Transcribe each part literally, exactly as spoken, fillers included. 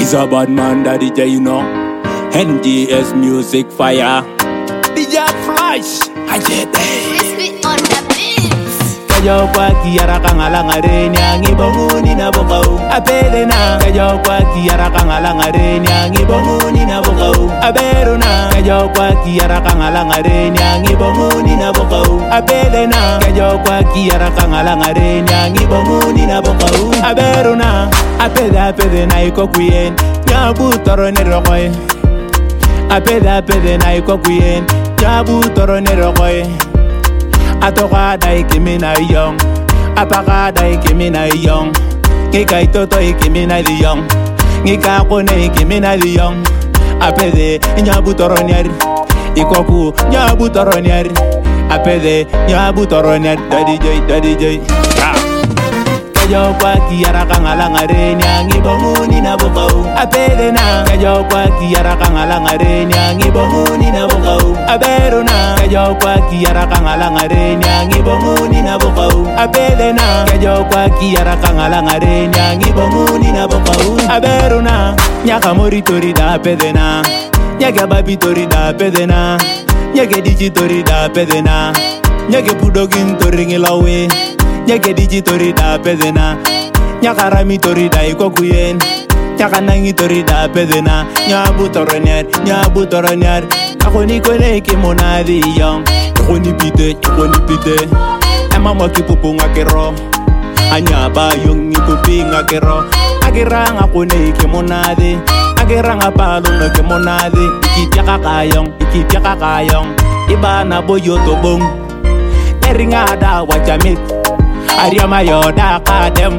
He's a bad man, that D J, you know. N D S Music Fire. D J Flash. I get Crispy on the beats. Kajo kwa kiara kangalanga reni angi bonguni na bokau apele na kajo kwa kiara kangalanga reni angi bonguni na bokau aberu na kajo kwa kiara kangalanga reni angi bonguni na bokau apele na kajo kwa kiara kangalanga reni angi bonguni na bokau aberu na apele apele na iko kuyen nyabu toro ne rokoy apele apele na iko kuyen nyabu toro ne rokoy Atoka dai kimi na young, apaka dai kimi na young. Nika itoto kimi na young, nika kone kimi na young. Apede nyabu toronier, ikoku nyabu toronier. Apede nyabu toronier, daddy joy, daddy joy. Kajo kwa kiara kangalanga reni angi bonguni na bokau apede na kajo kwa kiara kangalanga reni angi bonguni na bokau aberu na kajo kwa kiara kangalanga reni angi bonguni na bokau apede na kajo kwa kiara kangalanga reni angi bonguni na bokau aberu na nyaka moritori da apede na nyaka babitori da apede na nyaka digitori da apede na nyaka budogin toringi lawe Nyake digitori da pedena Nyaka rami tori da iko kuyen Nyaka nangi tori da pedena Nyabu toronier, nyabu toronier Ako ni kone ki monadi yang Iko ni pite, iko ni pite Ema mwaki pupu nga kero Anyaba yung ni pupi nga kero Akira nga kone ki monadi Akira nga palo nga ki monadi Ikitya kakayong, ikitya kakayong Iba na boyo tobong Eringa da wachamit Ariama yoda kadem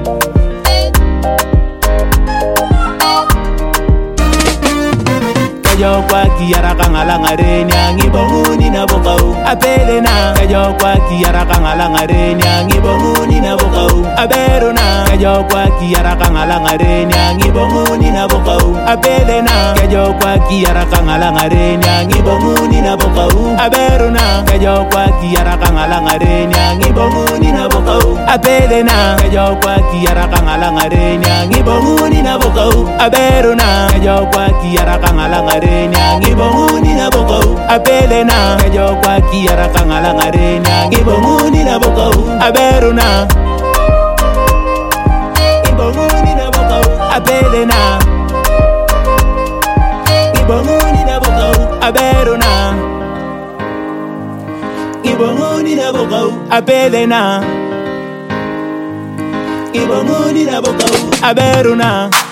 Kajo kwa kiara kangalanga reni angi bonguni na bokau apele na kajo kwa kiara kangalanga reni angi bonguni na bokau aberu na kajo kwa kiara kangalanga reni angi bonguni na bokau apele na kajo kwa kiara kangalanga reni angi bonguni na bokau aberu na kajo kwa kiara kangalanga reni angi bonguni na bokau apele na kajo kwa kiara kangalanga reni angi bonguni na bokau aberu na kajo kwa kiara kangalanga reni angi bonguni na bokau apele na kajo kwa kiara kangalanga reni angi bonguni na bokau aberu na ibonguni na bokau apele na ibonguni na bokau aberu na ibonguni na bokau apele na ibonguni na bokau aberu na